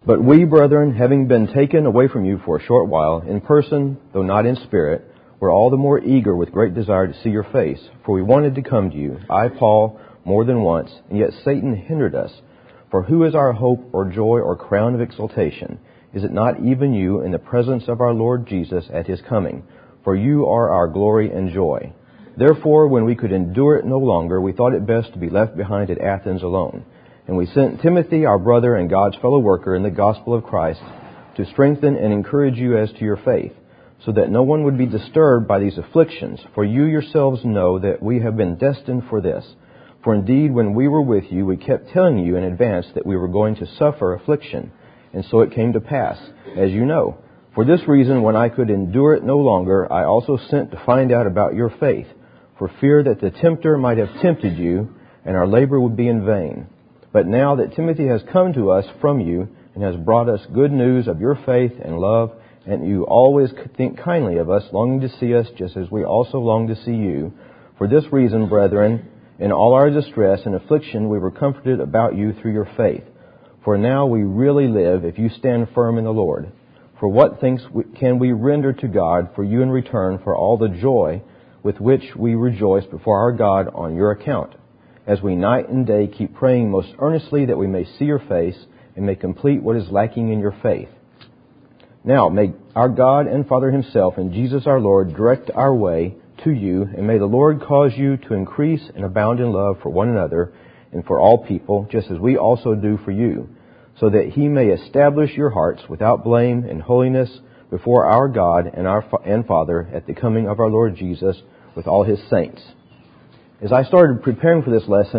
But we, brethren, having been taken away from you for a short while, in person, though not in spirit, were all the more eager with great desire to see your face. For we wanted to come to you, I, Paul, more than once, and yet Satan hindered us. For who is our hope or joy or crown of exaltation? Is it not even you in the presence of our Lord Jesus at His coming? For you are our glory and joy. Therefore, when we could endure it no longer, we thought it best to be left behind at Athens alone. And we sent Timothy, our brother and God's fellow worker in the gospel of Christ, to strengthen and encourage you as to your faith, so that no one would be disturbed by these afflictions. For you yourselves know that we have been destined for this. For indeed, when we were with you, we kept telling you in advance that we were going to suffer affliction. And so it came to pass, as you know. For this reason, when I could endure it no longer, I also sent to find out about your faith, for fear that the tempter might have tempted you, and our labor would be in vain. But now that Timothy has come to us from you, and has brought us good news of your faith and love, and you always think kindly of us, longing to see us just as we also long to see you. For this reason, brethren, in all our distress and affliction we were comforted about you through your faith. For now we really live if you stand firm in the Lord. For what thanks can we render to God for you in return for all the joy with which we rejoice before our God on your account, as we night and day keep praying most earnestly that we may see your face and may complete what is lacking in your faith. Now, may our God and Father Himself and Jesus our Lord direct our way to you, and may the Lord cause you to increase and abound in love for one another and for all people, just as we also do for you, so that He may establish your hearts without blame and holiness before our God and Father at the coming of our Lord Jesus with all His saints. As I started preparing for this lesson,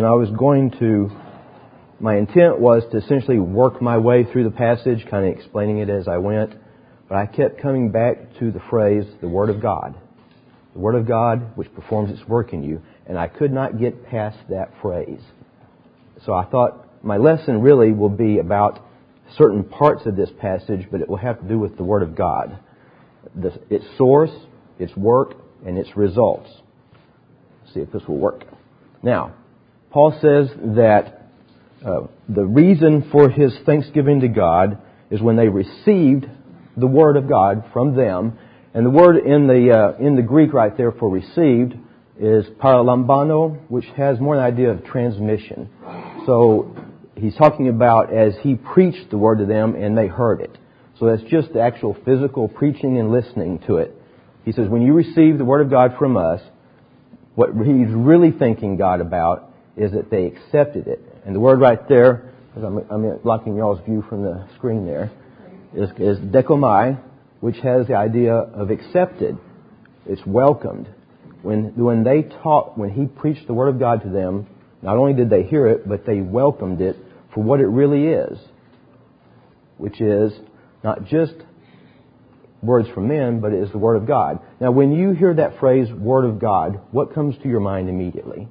my intent was to essentially work my way through the passage, kind of explaining it as I went, but I kept coming back to the phrase, the Word of God. The Word of God, which performs its work in you, and I could not get past that phrase. So I thought my lesson really will be about certain parts of this passage, but it will have to do with the Word of God. Its source, its work, and its results. See if this will work. Now, Paul says that the reason for his thanksgiving to God is when they received the Word of God from them. And the word in the Greek right there for received is paralambano, which has more an idea of transmission. So he's talking about as he preached the Word to them and they heard it. So that's just the actual physical preaching and listening to it. He says, when you receive the Word of God from us, what he's really thanking God about is that they accepted it. And the word right there, because I'm blocking y'all's view from the screen there, is dekomai, which has the idea of accepted. It's welcomed. When he preached the Word of God to them, not only did they hear it, but they welcomed it for what it really is, which is not just words from men, but it is the Word of God. Now, when you hear that phrase, Word of God, what comes to your mind immediately?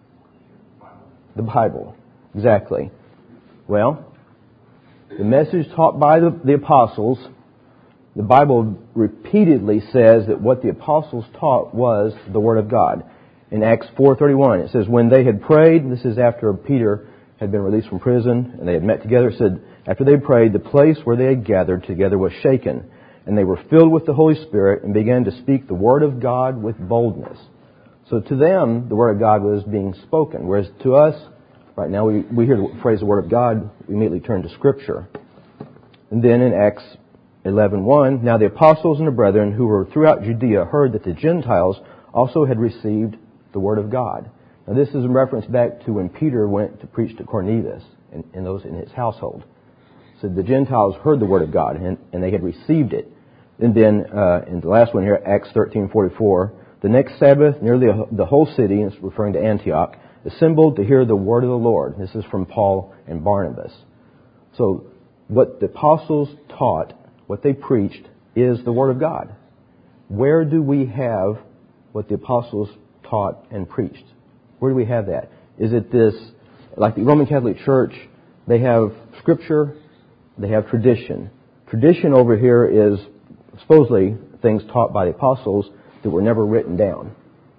The Bible. Exactly. Well, the message taught by the apostles, the Bible repeatedly says that what the apostles taught was the Word of God. In Acts 4:31, it says, when they had prayed, this is after Peter had been released from prison, and they had met together, it said, after they prayed, the place where they had gathered together was shaken, and they were filled with the Holy Spirit and began to speak the Word of God with boldness. So to them, the Word of God was being spoken, whereas to us, right now, we hear the phrase the Word of God, we immediately turn to Scripture. And then in Acts 11:1, now the apostles and the brethren who were throughout Judea heard that the Gentiles also had received the Word of God. Now this is in reference back to when Peter went to preach to Cornelius and those in his household. So the Gentiles heard the Word of God and they had received it. And then in the last one here, Acts 13:44, the next Sabbath, nearly the whole city, and it's referring to Antioch, assembled to hear the word of the Lord. This is from Paul and Barnabas. So what the apostles taught, what they preached, is the Word of God. Where do we have what the apostles taught and preached? Where do we have that? Is it this, like the Roman Catholic Church, they have Scripture, they have tradition. Tradition over here is supposedly things taught by the apostles that were never written down.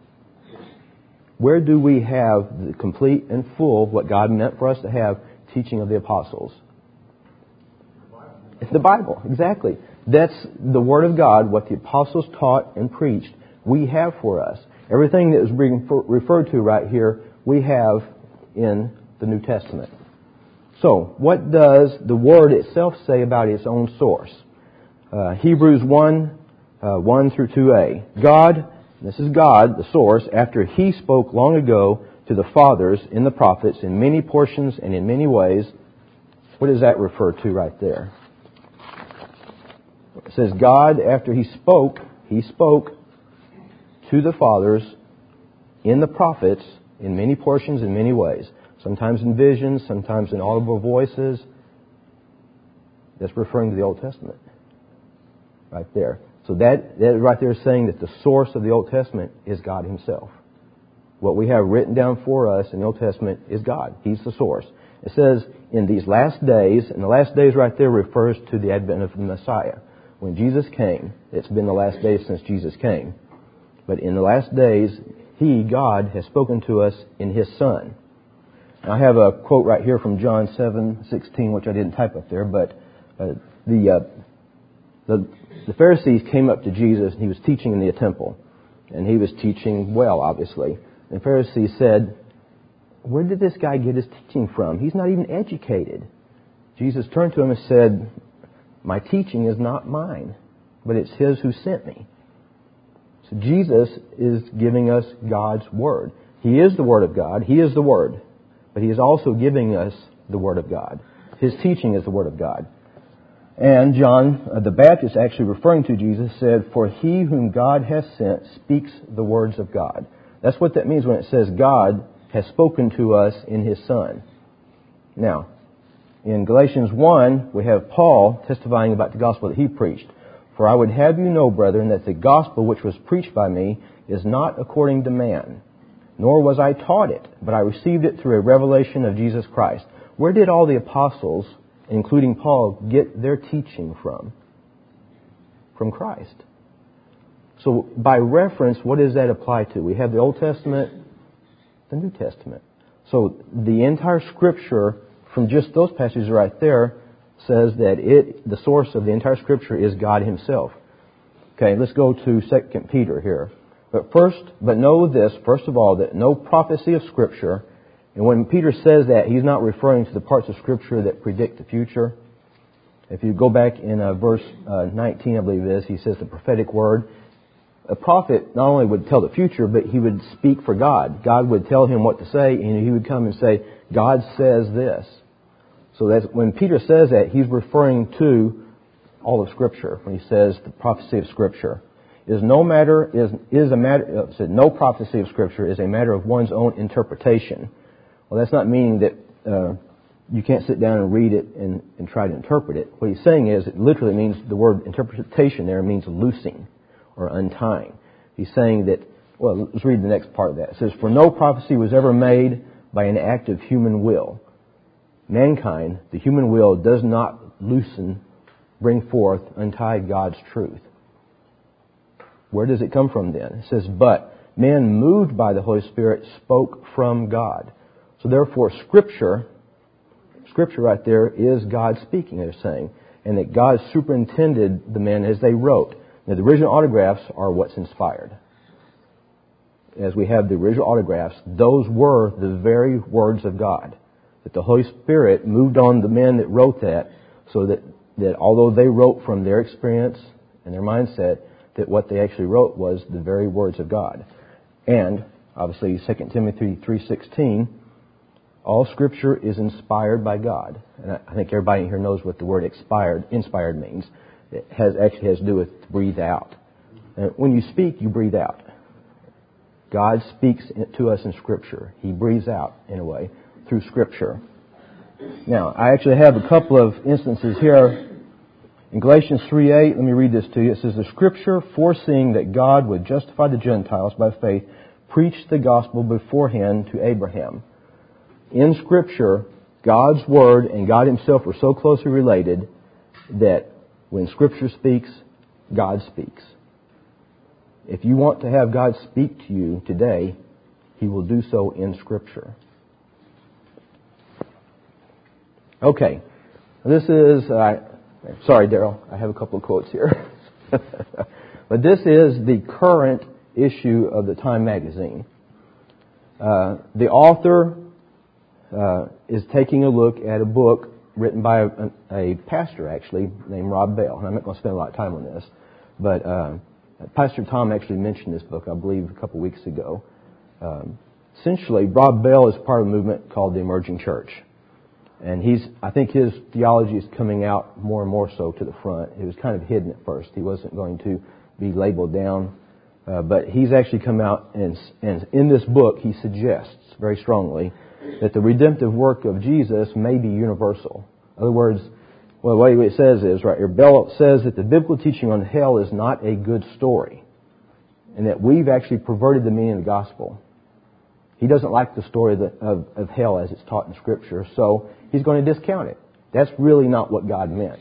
Where do we have the complete and full, what God meant for us to have, teaching of the apostles? It's the Bible, exactly. That's the Word of God, what the apostles taught and preached, we have for us. Everything that is being referred to right here, we have in the New Testament. So, what does the Word itself say about its own source? Hebrews 1, 1 through 2a. God, this is God, the source, after He spoke long ago to the fathers in the prophets in many portions and in many ways. What does that refer to right there? It says God, after He spoke to the fathers in the prophets in many portions in many ways. Sometimes in visions, sometimes in audible voices. That's referring to the Old Testament. Right there. So that right there is saying that the source of the Old Testament is God Himself. What we have written down for us in the Old Testament is God. He's the source. It says in these last days, and the last days right there refers to the advent of the Messiah. When Jesus came, it's been the last days since Jesus came. But in the last days, He, God, has spoken to us in His Son. Now, I have a quote right here from John 7:16, which I didn't type up there, but the Pharisees came up to Jesus, and He was teaching in the temple. And He was teaching well, obviously. And the Pharisees said, "Where did this guy get his teaching from? He's not even educated." Jesus turned to him and said, "My teaching is not mine, but it's His who sent me." So Jesus is giving us God's Word. He is the Word of God. He is the Word. But He is also giving us the Word of God. His teaching is the Word of God. And John the Baptist, actually referring to Jesus, said, "For He whom God has sent speaks the words of God." That's what that means when it says God has spoken to us in His Son. Now, in Galatians 1, we have Paul testifying about the gospel that he preached. "For I would have you know, brethren, that the gospel which was preached by me is not according to man, nor was I taught it, but I received it through a revelation of Jesus Christ." Where did all the apostles, including Paul, get their teaching from? From Christ. So by reference, what does that apply to? We have the Old Testament, the New Testament. So the entire Scripture, from just those passages right there, says that the source of the entire Scripture is God Himself. Okay, let's go to 2 Peter here. But know this, first of all, that no prophecy of Scripture, and when Peter says that, he's not referring to the parts of Scripture that predict the future. If you go back in verse 19, I believe it is, he says the prophetic word. A prophet not only would tell the future, but he would speak for God. God would tell him what to say, and he would come and say, "God says this." So that's when Peter says that, he's referring to all of Scripture when he says the prophecy of Scripture. No prophecy of Scripture is a matter of one's own interpretation. Well, that's not meaning that you can't sit down and read it and try to interpret it. What he's saying is, it literally means, the word interpretation there means loosing or untying. He's saying that, well, let's read the next part of that. It says, "For no prophecy was ever made by an act of human will." Mankind, the human will, does not loosen, bring forth, untie God's truth. Where does it come from then? It says, "But men moved by the Holy Spirit spoke from God." So therefore, Scripture right there is God speaking, they're saying. And that God superintended the men as they wrote. Now, the original autographs are what's inspired. As we have the original autographs, those were the very words of God. That the Holy Spirit moved on the men that wrote that, so that although they wrote from their experience and their mindset, that what they actually wrote was the very words of God. And, obviously, 2 Timothy 3:16, all Scripture is inspired by God. And I think everybody in here knows what the word inspired means. It actually has to do with breathe out. And when you speak, you breathe out. God speaks to us in Scripture. He breathes out, in a way, through Scripture. Now, I actually have a couple of instances here. In Galatians 3:8, let me read this to you. It says, "The Scripture, foreseeing that God would justify the Gentiles by faith, preached the gospel beforehand to Abraham." In Scripture, God's Word and God Himself are so closely related that when Scripture speaks, God speaks. If you want to have God speak to you today, He will do so in Scripture. Okay. This is, Sorry, Daryl. I have a couple of quotes here. But this is the current issue of the Time magazine. The author is taking a look at a book written by a pastor, actually, named Rob Bell. And I'm not going to spend a lot of time on this, but Pastor Tom actually mentioned this book, I believe, a couple weeks ago. Essentially, Rob Bell is part of a movement called the Emerging Church. And I think his theology is coming out more and more so to the front. It was kind of hidden at first. He wasn't going to be labeled down. But he's actually come out and in this book he suggests very strongly that the redemptive work of Jesus may be universal. In other words, well, what it says is, right here, Bell says that the biblical teaching on hell is not a good story, and that we've actually perverted the meaning of the gospel. He doesn't like the story of hell as it's taught in Scripture, so he's going to discount it. That's really not what God meant.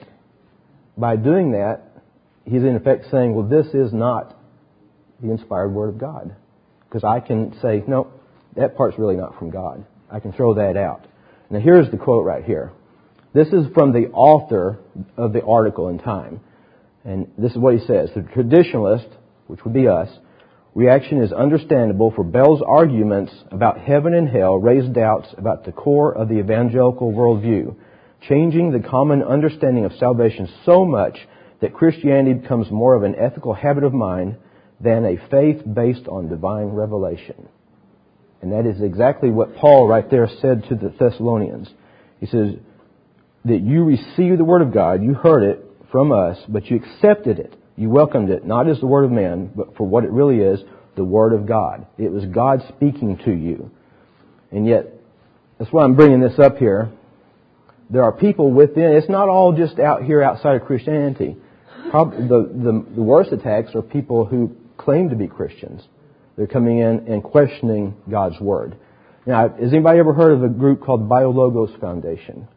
By doing that, he's in effect saying, well, this is not the inspired Word of God. Because I can say, no, that part's really not from God. I can throw that out. Now here's the quote right here. This is from the author of the article in Time. And this is what he says. The traditionalist, which would be us, reaction is understandable, for Bell's arguments about heaven and hell raise doubts about the core of the evangelical worldview, changing the common understanding of salvation so much that Christianity becomes more of an ethical habit of mind than a faith based on divine revelation. And that is exactly what Paul right there said to the Thessalonians. He says that you received the Word of God, you heard it from us, but you accepted it. You welcomed it, not as the Word of man, but for what it really is, the Word of God. It was God speaking to you. And yet, that's why I'm bringing this up here. There are people within, it's not all just out here outside of Christianity. Probably the worst attacks are people who claim to be Christians. They're coming in and questioning God's Word. Now, has anybody ever heard of a group called BioLogos Foundation?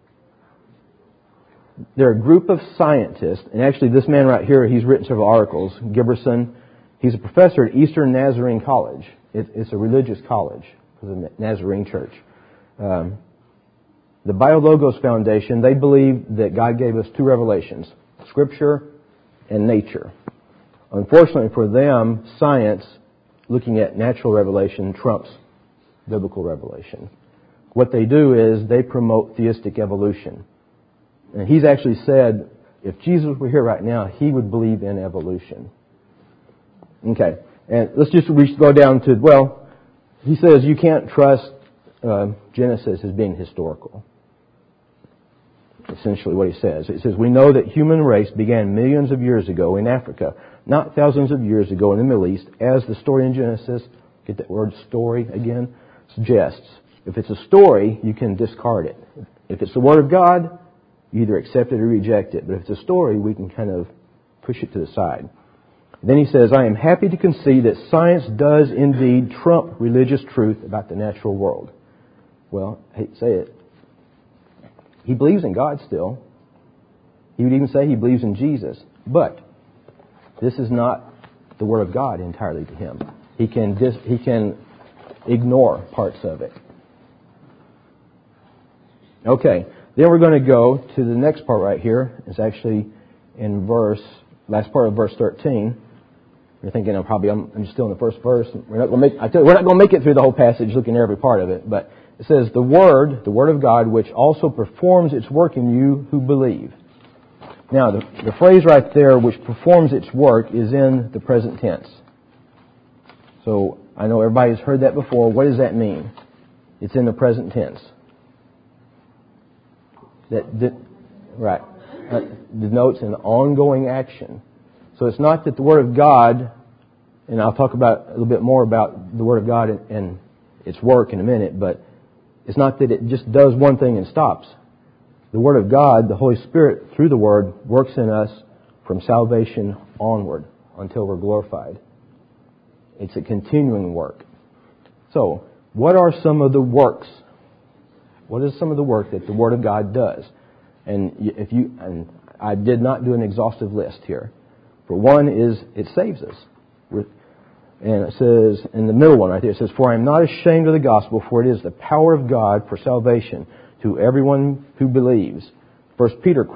They're a group of scientists, and actually this man right here, he's written several articles, Giberson. He's a professor at Eastern Nazarene College. It's a religious college for the Nazarene Church. The BioLogos Foundation, they believe that God gave us two revelations, Scripture and nature. Unfortunately for them, science, looking at natural revelation, trumps biblical revelation. What they do is they promote theistic evolution. And he's actually said, if Jesus were here right now, he would believe in evolution. Okay, and let's just go down to, well, he says you can't trust Genesis as being historical. Essentially what he says. It says, we know that human race began millions of years ago in Africa, not thousands of years ago in the Middle East, as the story in Genesis, get that word story again, suggests. If it's a story, you can discard it. If it's the Word of God, you either accept it or reject it. But if it's a story, we can kind of push it to the side. Then he says, I am happy to concede that science does indeed trump religious truth about the natural world. Well, I hate to say it. He believes in God still. He would even say he believes in Jesus. But this is not the Word of God entirely to him. He can ignore parts of it. Okay, then we're going to go to the next part right here. It's actually in last part of verse 13. You're thinking, I'm just still in the first verse. We're not going to make it through the whole passage looking at every part of it. But it says, the Word of God, which also performs its work in you who believe. Now, the phrase right there, which performs its work, is in the present tense. So, I know everybody's heard that before. What does that mean? It's in the present tense. That denotes an ongoing action. So it's not that the Word of God, and I'll talk a little bit more about the Word of God and its work in a minute, but it's not that it just does one thing and stops. The Word of God, the Holy Spirit, through the Word, works in us from salvation onward until we're glorified. It's a continuing work. So, what are some of the works? What is some of the work that the Word of God does? And I did not do an exhaustive list here. For one is, it saves us. And it says, in the middle one right there, it says, for I am not ashamed of the gospel, for it is the power of God for salvation to everyone who believes. 1 Peter quote,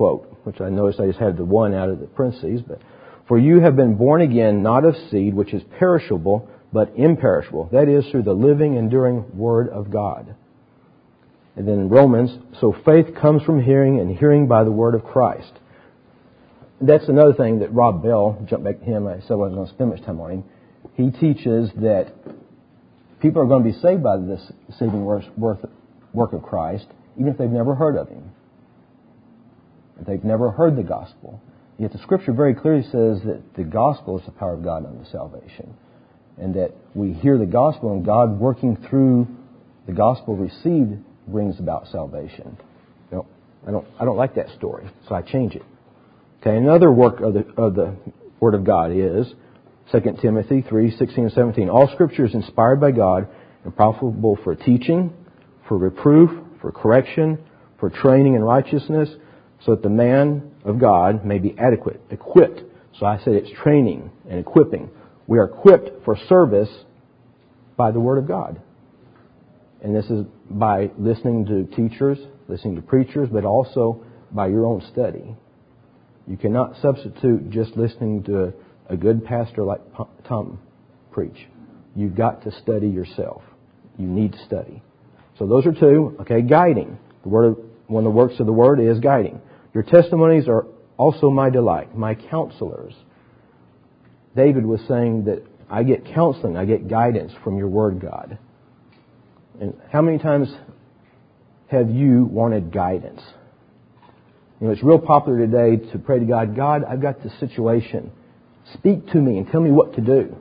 which I noticed I just had the one out of the parentheses, but for you have been born again, not of seed, which is perishable, but imperishable. That is, through the living, enduring Word of God. And then in Romans, so faith comes from hearing, and hearing by the Word of Christ. That's another thing that Rob Bell, jump back to him, I said I wasn't going to spend much time on him. He teaches that people are going to be saved by this saving work of Christ, even if they've never heard of Him. If they've never heard the gospel. Yet the Scripture very clearly says that the gospel is the power of God unto salvation. And that we hear the gospel, and God working through the gospel received brings about salvation. You know, I don't like that story, so I change it. Okay, another work of the Word of God is 2 Timothy 3:16 and 17. All Scripture is inspired by God and profitable for teaching, for reproof, for correction, for training in righteousness, so that the man of God may be adequate, equipped. So I said it's training and equipping. We are equipped for service by the Word of God. And this is by listening to teachers, listening to preachers, but also by your own study. You cannot substitute just listening to a good pastor like Tom preach. You've got to study yourself. You need to study. So those are two. Okay, guiding. One of the works of the Word is guiding. Your testimonies are also my delight, my counselors. David was saying that I get counseling, I get guidance from your Word, God. And how many times have you wanted guidance? You know, it's real popular today to pray to God, God, I've got this situation. Speak to me and tell me what to do.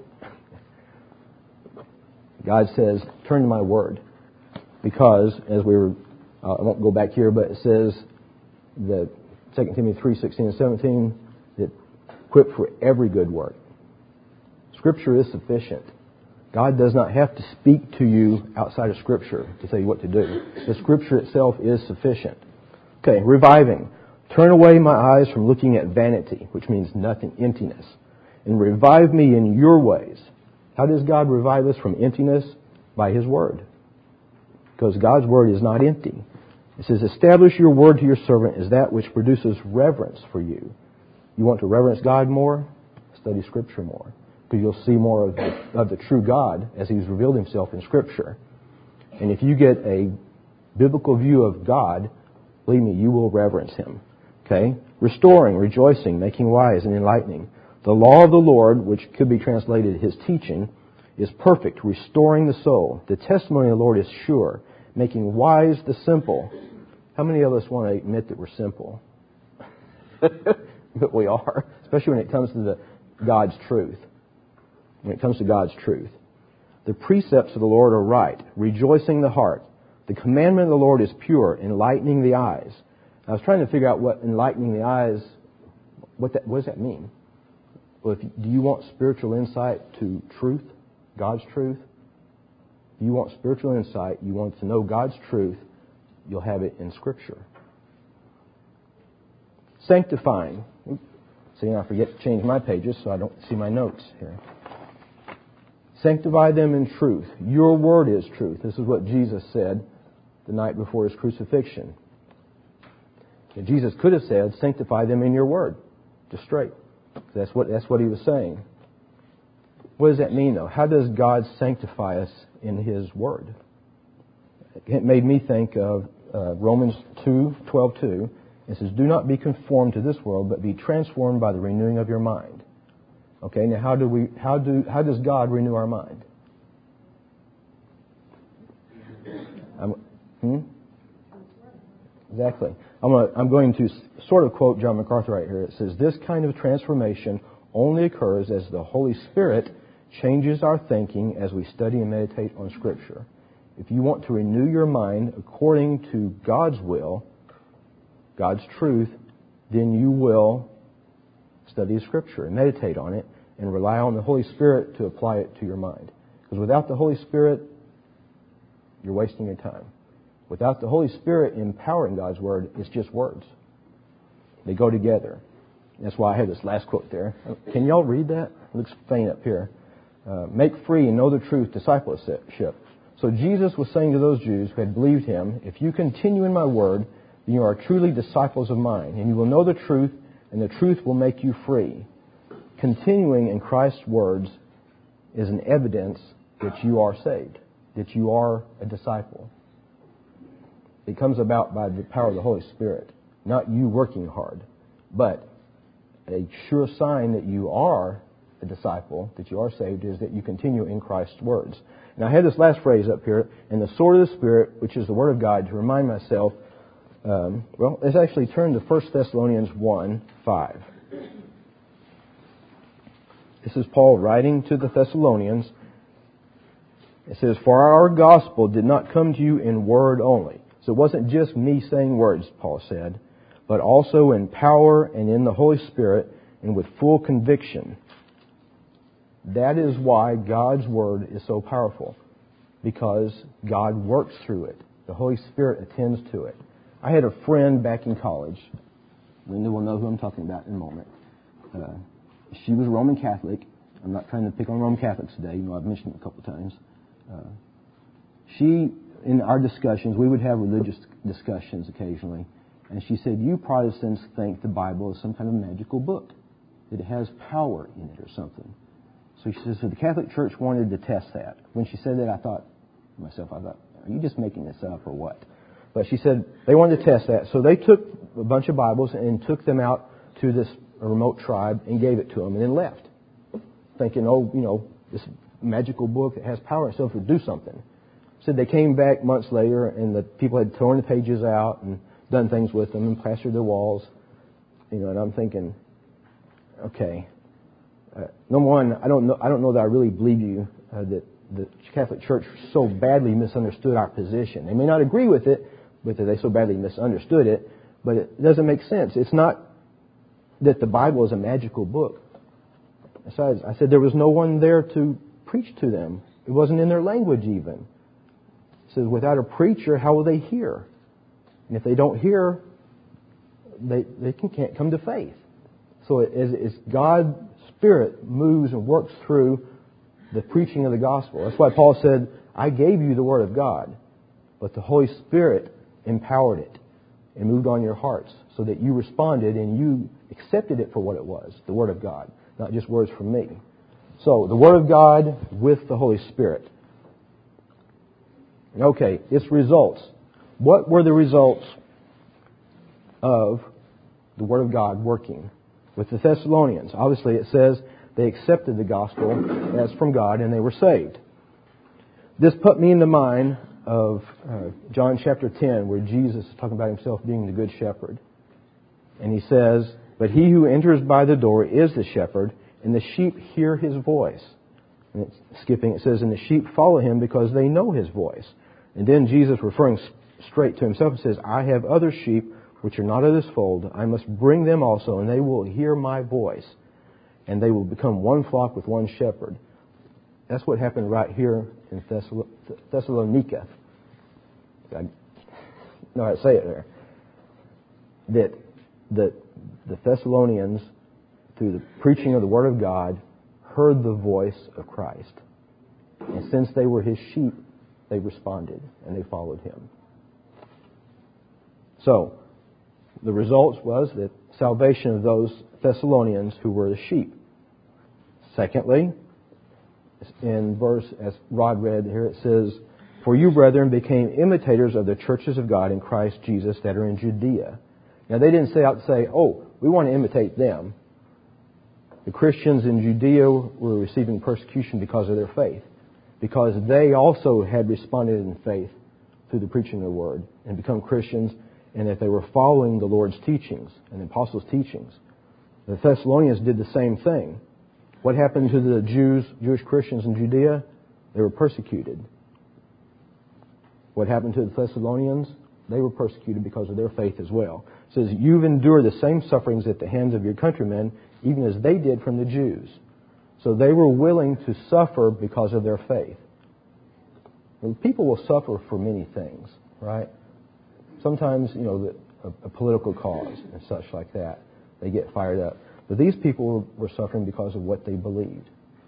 God says, turn to my Word. Because, as we were, I won't go back here, but it says that 2 Timothy 3:16 and 17, that equipped for every good work. Scripture is sufficient. God does not have to speak to you outside of Scripture to tell you what to do. The Scripture itself is sufficient. Okay, reviving. Turn away my eyes from looking at vanity, which means nothing, emptiness, and revive me in your ways. How does God revive us from emptiness? By His Word. Because God's Word is not empty. It says, establish your word to your servant as that which produces reverence for you. You want to reverence God more? Study Scripture more. Because you'll see more of the true God as He's revealed Himself in Scripture. And if you get a biblical view of God, believe me, you will reverence Him. Okay? Restoring, rejoicing, making wise, and enlightening. The law of the Lord, which could be translated His teaching, is perfect, restoring the soul. The testimony of the Lord is sure, making wise the simple. How many of us want to admit that we're simple? But we are, especially when it comes to God's truth. When it comes to God's truth. The precepts of the Lord are right, rejoicing the heart. The commandment of the Lord is pure, enlightening the eyes. I was trying to figure out what enlightening the eyes, what does that mean? Well, do you want spiritual insight to truth, God's truth? If you want spiritual insight, you want to know God's truth, you'll have it in Scripture. Sanctifying. See, I forget to change my pages so I don't see my notes here. Sanctify them in truth. Your word is truth. This is what Jesus said the night before His crucifixion. And Jesus could have said, sanctify them in your word. Just straight. That's what He was saying. What does that mean, though? How does God sanctify us in His Word? It made me think of Romans 2:12-2. It says, do not be conformed to this world, but be transformed by the renewing of your mind. Okay, now how does God renew our mind? Exactly. I'm going to sort of quote John MacArthur right here. It says, this kind of transformation only occurs as the Holy Spirit changes our thinking as we study and meditate on Scripture. If you want to renew your mind according to God's will, God's truth, then you will study Scripture and meditate on it and rely on the Holy Spirit to apply it to your mind. Because without the Holy Spirit, you're wasting your time. Without the Holy Spirit empowering God's Word, it's just words. They go together. That's why I have this last quote there. Can y'all read that? It looks faint up here. Make free and know the truth, discipleship. So Jesus was saying to those Jews who had believed Him, if you continue in my word, then you are truly disciples of mine, and you will know the truth, and the truth will make you free. Continuing in Christ's words is an evidence that you are saved, that you are a disciple. It comes about by the power of the Holy Spirit, not you working hard, but a sure sign that you are a disciple, that you are saved, is that you continue in Christ's words. And I had this last phrase up here, and the sword of the Spirit, which is the Word of God, to remind myself, let's actually turn to 1 Thessalonians 1:5. This is Paul writing to the Thessalonians. It says, "For our gospel did not come to you in word only." So it wasn't just me saying words, Paul said, but also in power and in the Holy Spirit and with full conviction. That is why God's Word is so powerful, because God works through it. The Holy Spirit attends to it. I had a friend back in college. Linda will know who I'm talking about in a moment. She was Roman Catholic. I'm not trying to pick on Roman Catholics today. I've mentioned it a couple of times. In our discussions, we would have religious discussions occasionally, and she said, "You Protestants think the Bible is some kind of magical book, that it has power in it or something." So she says, so the Catholic Church wanted to test that. When she said that, I thought to myself, are you just making this up or what? But she said they wanted to test that. So they took a bunch of Bibles and took them out to this remote tribe and gave it to them and then left, thinking, this magical book that has power in itself would do something. Said they came back months later and the people had torn the pages out and done things with them and plastered their walls. And I'm thinking, okay, number one, I don't know that I really believe you that the Catholic Church so badly misunderstood our position. They may not agree with it, but they so badly misunderstood it. But it doesn't make sense. It's not that the Bible is a magical book. Besides, I said there was no one there to preach to them. It wasn't in their language even. It says without a preacher, how will they hear? And if they don't hear, they can't come to faith. So as God's Spirit moves and works through the preaching of the gospel. That's why Paul said, I gave you the Word of God, but the Holy Spirit empowered it and moved on your hearts so that you responded and you accepted it for what it was, the Word of God, not just words from me. So, the Word of God with the Holy Spirit. Okay, its results. What were the results of the Word of God working with the Thessalonians? Obviously, it says they accepted the gospel as from God and they were saved. This put me in the mind of John chapter 10, where Jesus is talking about himself being the good shepherd. And he says, but he who enters by the door is the shepherd, and the sheep hear his voice. And it's skipping, it says, and the sheep follow him because they know his voice. And then Jesus, referring straight to himself, says, I have other sheep which are not of this fold. I must bring them also, and they will hear my voice. And they will become one flock with one shepherd. That's what happened right here in Thessalonica. I know how to say it there. That the Thessalonians, through the preaching of the Word of God, heard the voice of Christ. And since they were his sheep, they responded and they followed him. So, the results was that salvation of those Thessalonians who were the sheep. Secondly, in verse, as Rod read here, it says, for you, brethren, became imitators of the churches of God in Christ Jesus that are in Judea. Now, they didn't say we want to imitate them. The Christians in Judea were receiving persecution because of their faith, because they also had responded in faith through the preaching of the Word and become Christians, and that they were following the Lord's teachings and the apostles' teachings. The Thessalonians did the same thing. What happened to the Jewish Christians in Judea? They were persecuted. What happened to the Thessalonians? They were persecuted because of their faith as well. It says, you've endured the same sufferings at the hands of your countrymen, even as they did from the Jews. So they were willing to suffer because of their faith. Well, people will suffer for many things, right? Sometimes, a political cause and such like that. They get fired up. But these people were suffering because of what they believed.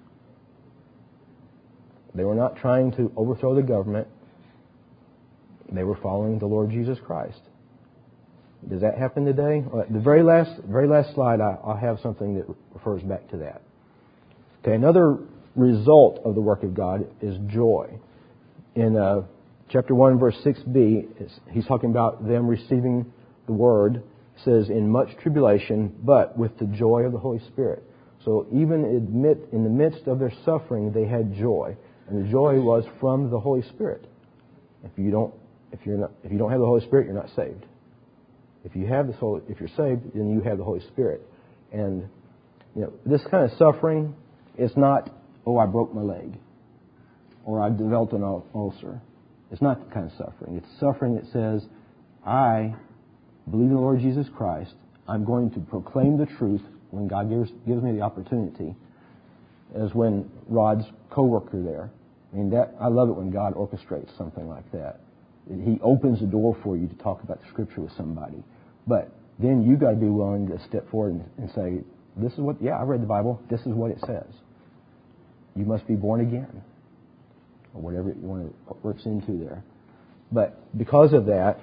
They were not trying to overthrow the government. They were following the Lord Jesus Christ. Does that happen today? The very last slide, I'll have something that refers back to that. Okay, another result of the work of God is joy. In chapter 1, verse 6b, he's talking about them receiving the Word. It says, in much tribulation, but with the joy of the Holy Spirit. So even in the midst of their suffering, they had joy. And the joy was from the Holy Spirit. If you don't have the Holy Spirit, you're not saved. If you're saved, then you have the Holy Spirit. And this kind of suffering is not, I broke my leg, or I developed an ulcer. It's not that kind of suffering. It's suffering that says, I believe in the Lord Jesus Christ. I'm going to proclaim the truth when God gives me the opportunity. As when Rod's co-worker there. I love it when God orchestrates something like that. He opens the door for you to talk about the Scripture with somebody. But then you got to be willing to step forward and say, this is what, I read the Bible. This is what it says. You must be born again. Or whatever you want to works into there. But because of that,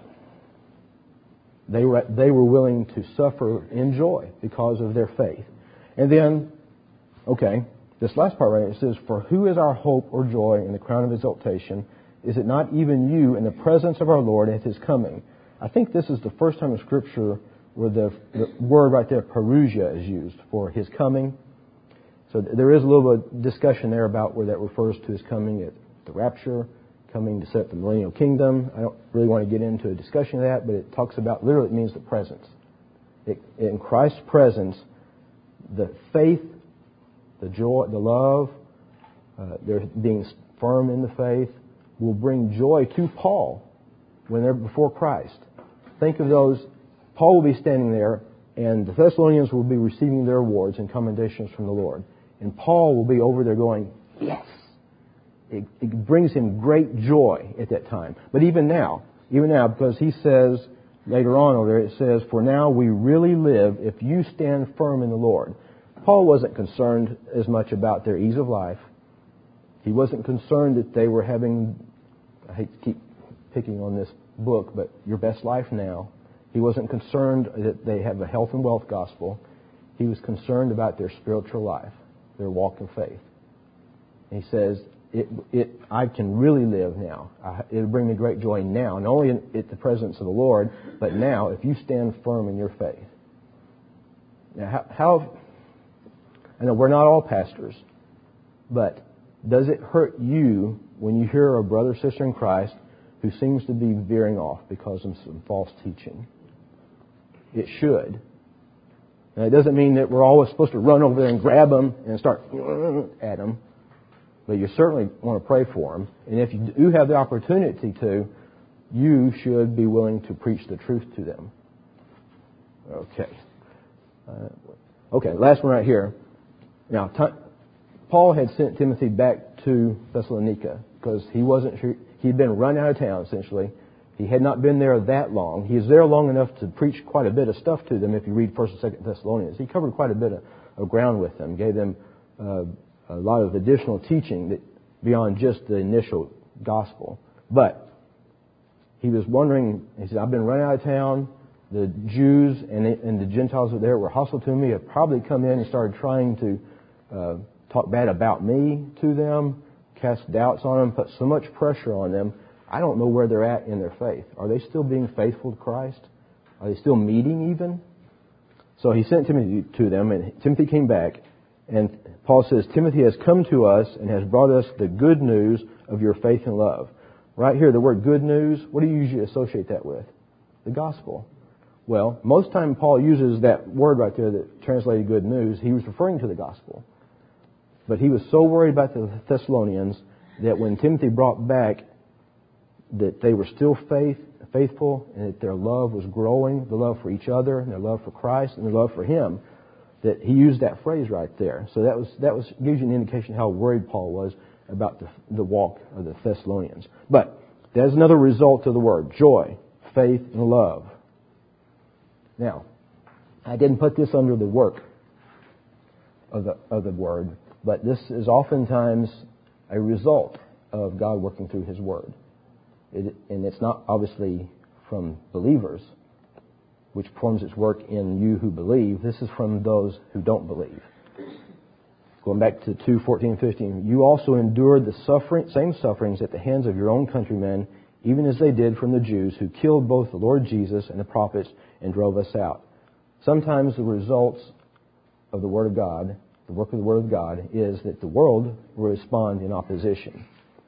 they were willing to suffer in joy because of their faith. And then, this last part right here, it says, for who is our hope or joy in the crown of exaltation? Is it not even you in the presence of our Lord at His coming? I think this is the first time in Scripture where the word right there, parousia, is used for His coming. So there is a little bit of discussion there about where that refers to His coming at the rapture, coming to set the millennial kingdom. I don't really want to get into a discussion of that, but it talks about, literally it means the presence. In Christ's presence, the faith, the joy, the love, they're being firm in the faith, will bring joy to Paul when they're before Christ. Think of those. Paul will be standing there, and the Thessalonians will be receiving their awards and commendations from the Lord. And Paul will be over there going, yes. It brings him great joy at that time. But even now, because he says, later on over there, it says, for now we really live if you stand firm in the Lord. Paul wasn't concerned as much about their ease of life. He wasn't concerned that they were having, I hate to keep picking on this book, but your best life now. He wasn't concerned that they have a health and wealth gospel. He was concerned about their spiritual life, their walk of faith. And he says, I can really live now. It'll bring me great joy now, not only at the presence of the Lord, but now if you stand firm in your faith. Now, I know we're not all pastors, but does it hurt you when you hear a brother or sister in Christ who seems to be veering off because of some false teaching? It should. Now, it doesn't mean that we're always supposed to run over there and grab them and start at them. But you certainly want to pray for them. And if you do have the opportunity to, you should be willing to preach the truth to them. Okay, last one right here. Now, Paul had sent Timothy back to Thessalonica because he wasn't sure. He'd been run out of town, essentially. He had not been there that long. He was there long enough to preach quite a bit of stuff to them if you read 1st and 2nd Thessalonians. He covered quite a bit of ground with them, gave them a lot of additional teaching that beyond just the initial gospel. But he was wondering, he said, I've been run out of town. The Jews and the Gentiles that were hostile to me have probably come in and started trying to talk bad about me to them, cast doubts on them, put so much pressure on them. I don't know where they're at in their faith. Are they still being faithful to Christ? Are they still meeting even? So he sent Timothy to them, and Timothy came back. And Paul says, Timothy has come to us and has brought us the good news of your faith and love. Right here, the word good news, what do you usually associate that with? The gospel. Well, most time Paul uses that word right there that translated good news, he was referring to the gospel. But he was so worried about the Thessalonians that when Timothy brought back that they were still faithful and that their love was growing, the love for each other and their love for Christ and their love for Him, that he used that phrase right there. So that gives you an indication how worried Paul was about the walk of the Thessalonians. But there's another result of the word: joy, faith, and love. Now, I didn't put this under the work of the word, but this is oftentimes a result of God working through His word. And it's not obviously from believers. which performs its work in you who believe. This is from those who don't believe. Going back to 2:14-15, you also endured the same sufferings at the hands of your own countrymen, even as they did from the Jews, who killed both the Lord Jesus and the prophets and drove us out. Sometimes the results of the Word of God, the work of the Word of God, is that the world will respond in opposition.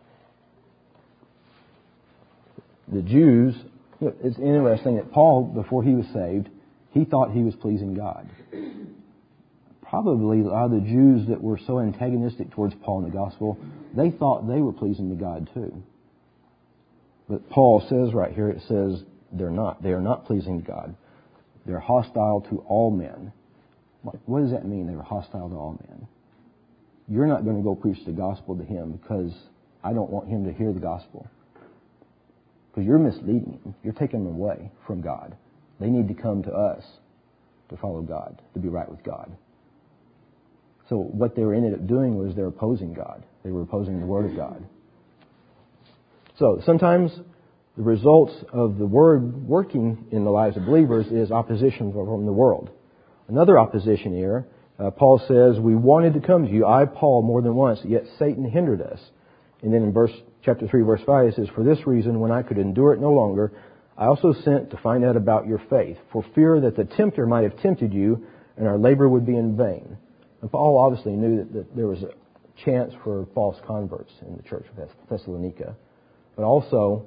The Jews, it's interesting that Paul, before he was saved, he thought he was pleasing God. Probably a lot of the Jews that were so antagonistic towards Paul in the gospel, they thought they were pleasing to God too. But Paul says right here, it says they're not. They are not pleasing to God. They're hostile to all men. What does that mean, they were hostile to all men? You're not going to go preach the gospel to him because I don't want him to hear the gospel. Because you're misleading him. You're taking them away from God. They need to come to us to follow God, to be right with God. So what they were ended up doing was they're opposing God. They were opposing the Word of God. So sometimes the results of the Word working in the lives of believers is opposition from the world. Another opposition here, Paul says, we wanted to come to you, I, Paul, more than once, yet Satan hindered us. And then in chapter 3, verse 5, it says, for this reason, when I could endure it no longer, I also sent to find out about your faith, for fear that the tempter might have tempted you, and our labor would be in vain. And Paul obviously knew that there was a chance for false converts in the church of Thessalonica. But also,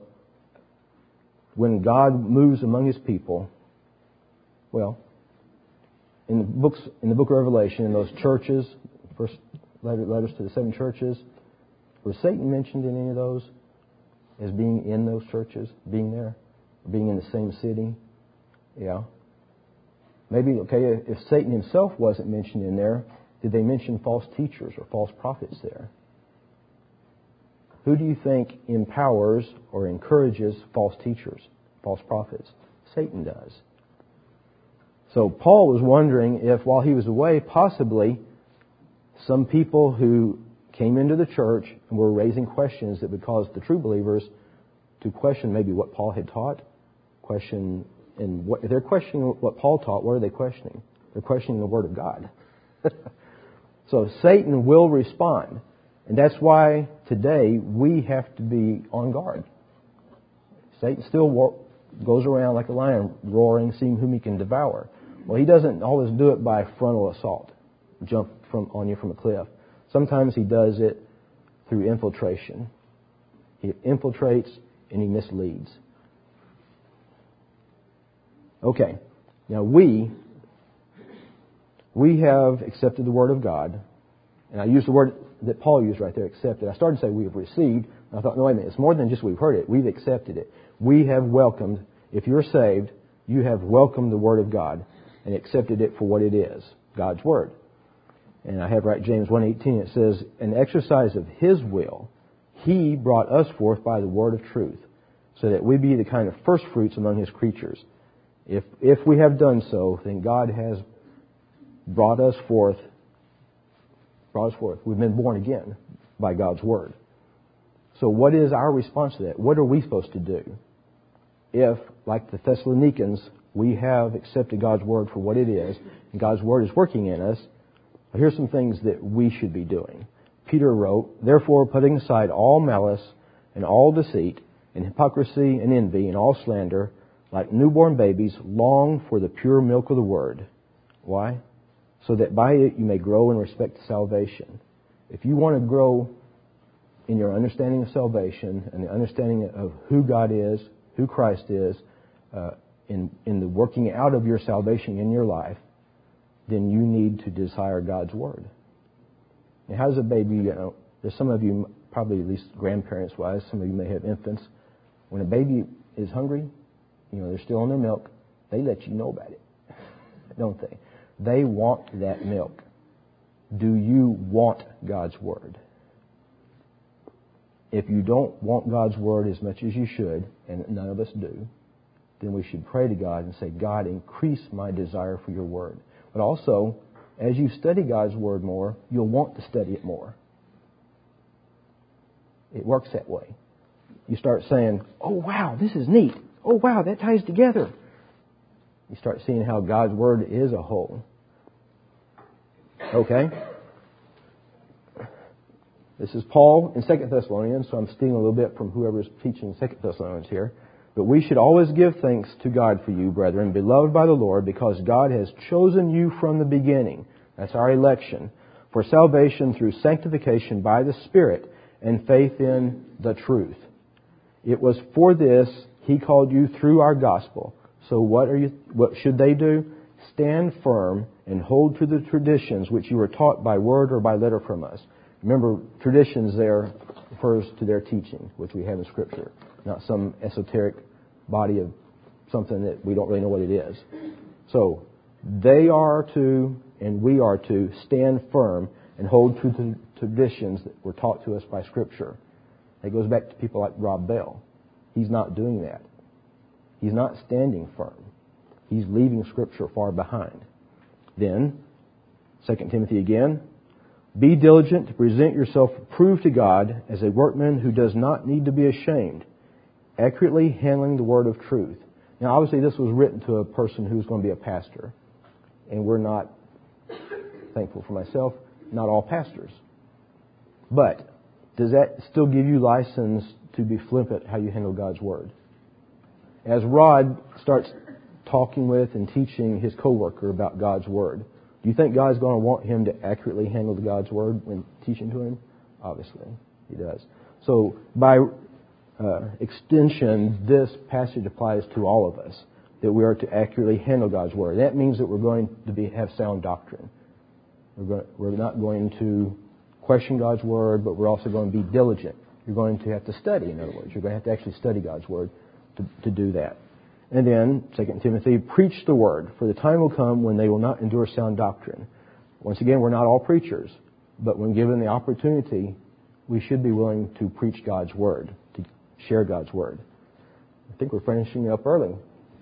when God moves among His people, well, in the book of Revelation, in those churches, first letters to the 7 churches, was Satan mentioned in any of those as being in those churches, being there, or being in the same city? Yeah. Maybe, okay, if Satan himself wasn't mentioned in there, did they mention false teachers or false prophets there? Who do you think empowers or encourages false teachers, false prophets? Satan does. So Paul was wondering if while he was away, possibly some people who came into the church and were raising questions that would cause the true believers to question maybe what Paul had taught, if they're questioning what Paul taught, what are they questioning? They're questioning the Word of God. So Satan will respond. And that's why today we have to be on guard. Satan still goes around like a lion, roaring, seeing whom he can devour. Well, he doesn't always do it by frontal assault, jump on you from a cliff. Sometimes he does it through infiltration. He infiltrates and he misleads. Okay, now we have accepted the Word of God. And I used the word that Paul used right there, accepted. I started to say we have received. And I thought, no, wait a minute. It's more than just we've heard it. We've accepted it. We have welcomed. If you're saved, you have welcomed the Word of God and accepted it for what it is, God's Word. And I have right James 1:18. It says, an exercise of His will, He brought us forth by the word of truth, so that we be the kind of first fruits among His creatures. If we have done so, then God has brought us forth. We've been born again by God's Word. So what is our response to that? What are we supposed to do? If, like the Thessalonians, we have accepted God's Word for what it is, and God's Word is working in us, here's some things that we should be doing. Peter wrote, therefore, putting aside all malice and all deceit and hypocrisy and envy and all slander, like newborn babies, long for the pure milk of the Word. Why? So that by it you may grow in respect to salvation. If you want to grow in your understanding of salvation and the understanding of who God is, who Christ is, in the working out of your salvation in your life, then you need to desire God's Word. And how does a baby, there's some of you, probably at least grandparents-wise, some of you may have infants. When a baby is hungry, they're still on their milk, they let you know about it, don't they? They want that milk. Do you want God's Word? If you don't want God's Word as much as you should, and none of us do, then we should pray to God and say, God, increase my desire for your Word. But also, as you study God's Word more, you'll want to study it more. It works that way. You start saying, oh, wow, this is neat. Oh, wow, that ties together. You start seeing how God's Word is a whole. Okay? This is Paul in 2 Thessalonians, so I'm stealing a little bit from whoever's teaching 2 Thessalonians here. But we should always give thanks to God for you, brethren, beloved by the Lord, because God has chosen you from the beginning. That's our election. For salvation through sanctification by the Spirit and faith in the truth. It was for this He called you through our gospel. So what should they do? Stand firm and hold to the traditions which you were taught by word or by letter from us. Remember, traditions there refers to their teaching, which we have in Scripture, not some esoteric body of something that we don't really know what it is. So, they are to, and we are to, stand firm and hold to the traditions that were taught to us by Scripture. It goes back to people like Rob Bell. He's not doing that. He's not standing firm. He's leaving Scripture far behind. Then, 2 Timothy again, be diligent to present yourself approved to God as a workman who does not need to be ashamed, accurately handling the word of truth. Now, obviously, this was written to a person who's going to be a pastor. And we're not, thankful for myself, not all pastors. But does that still give you license to be flippant how you handle God's Word? As Rod starts talking with and teaching his coworker about God's Word, do you think God's going to want him to accurately handle God's Word when teaching to him? Obviously, He does. So, by extension, this passage applies to all of us, that we are to accurately handle God's Word. That means that we're going to have sound doctrine. We're not going to question God's Word, but we're also going to be diligent. You're going to have to study, in other words. You're going to have to actually study God's Word to do that. And then, 2 Timothy, preach the Word, for the time will come when they will not endure sound doctrine. Once again, we're not all preachers, but when given the opportunity, we should be willing to preach God's Word, to share God's Word. I think we're finishing up early.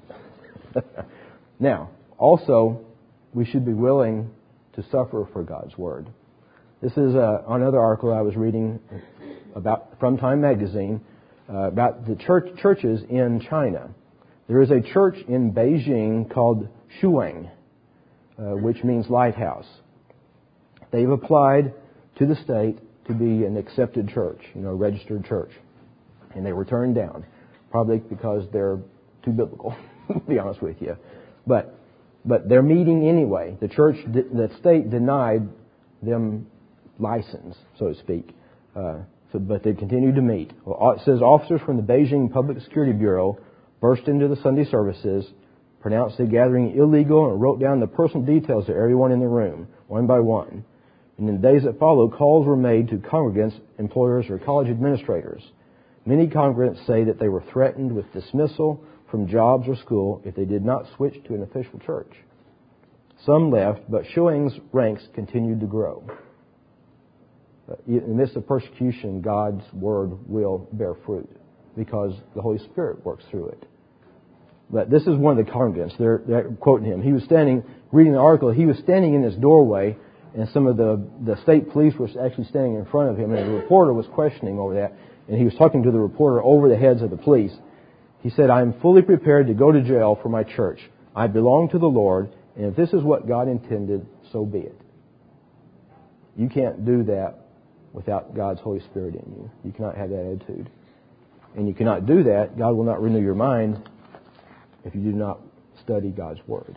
Now, also, we should be willing to suffer for God's Word. This is another article I was reading about from Time Magazine about the churches in China. There is a church in Beijing called Shuang, which means lighthouse. They've applied to the state to be an accepted church, a registered church. And they were turned down, probably because they're too biblical, to be honest with you. But they're meeting anyway. The state denied them license, so to speak. But they continued to meet. Well, it says officers from the Beijing Public Security Bureau burst into the Sunday services, pronounced the gathering illegal, and wrote down the personal details of everyone in the room, one by one. And in the days that followed, calls were made to congregants, employers, or college administrators. Many congregants say that they were threatened with dismissal from jobs or school if they did not switch to an official church. Some left, but Shuang's ranks continued to grow. In the midst of persecution, God's Word will bear fruit because the Holy Spirit works through it. But this is one of the congregants. They're quoting him. He was standing, reading the article, he was standing in his doorway, and some of the state police were actually standing in front of him, and the reporter was questioning over that, and he was talking to the reporter over the heads of the police. He said, I am fully prepared to go to jail for my church. I belong to the Lord, and if this is what God intended, so be it. You can't do that without God's Holy Spirit in you. You cannot have that attitude. And you cannot do that. God will not renew your mind if you do not study God's Word.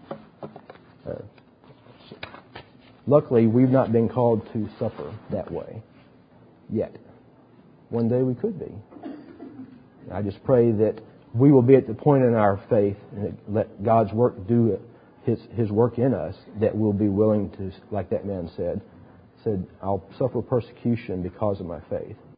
Luckily, we've not been called to suffer that way yet. One day we could be. I just pray that we will be at the point in our faith and let God's work do His work in us, that we'll be willing to, like that man said, I'll suffer persecution because of my faith.